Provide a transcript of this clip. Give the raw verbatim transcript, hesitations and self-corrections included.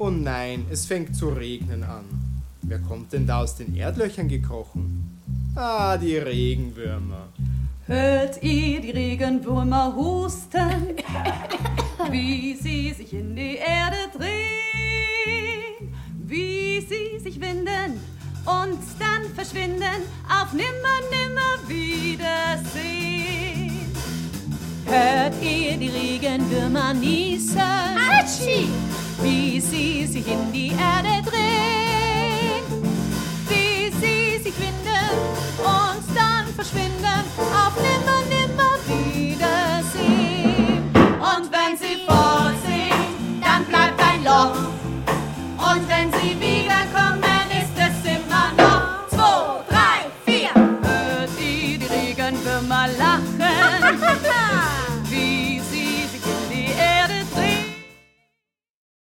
Oh nein, es fängt zu regnen an. Wer kommt denn da aus den Erdlöchern gekrochen? Ah, die Regenwürmer. Hört ihr die Regenwürmer husten, wie sie sich in die Erde drehen, wie sie sich winden und dann verschwinden, auf nimmer, nimmer Wiedersehen. Hört ihr die Regenwürmer niesen, Atschi! wie sie sich in die Erde drehen, wie sie sich winden und dann verschwinden, auf nimmer, nimmer Wiedersehen. Und wenn sie fort sind, dann bleibt ein Loch.